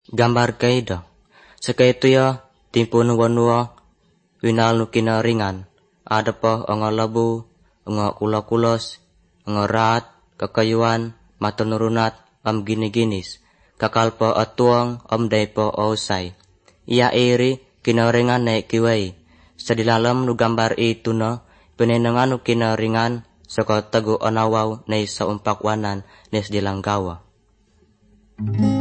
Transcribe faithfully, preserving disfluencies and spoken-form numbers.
Gambar kaido. Sekaitu ya timpun wanua winal nukina ringan. Ada po ongo labu, ongo kula-kulos, ongo rat, kakayuan, matunurunat, om gini-ginis. Kakal po atuang, om day po osay. Ia iri kinaringan na kiway. Sa dilalam nu gambar itu no, pinenangan nu kinaringan saka tagu onawaw na sa umpakwanan nes dilanggawa.